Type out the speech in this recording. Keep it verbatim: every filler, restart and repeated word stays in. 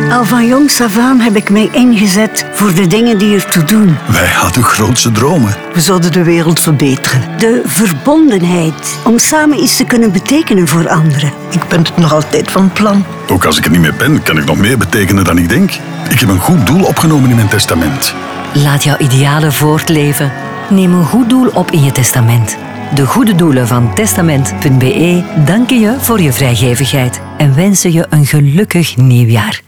Al van jongs af aan heb ik mij ingezet voor de dingen die ertoe doen. Wij hadden grootse dromen. We zouden de wereld verbeteren. De verbondenheid, om samen iets te kunnen betekenen voor anderen. Ik ben het nog altijd van plan. Ook als ik er niet meer ben, kan ik nog meer betekenen dan ik denk. Ik heb een goed doel opgenomen in mijn testament. Laat jouw idealen voortleven. Neem een goed doel op in je testament. De goede doelen van testament punt be danken je voor je vrijgevigheid en wensen je een gelukkig nieuwjaar.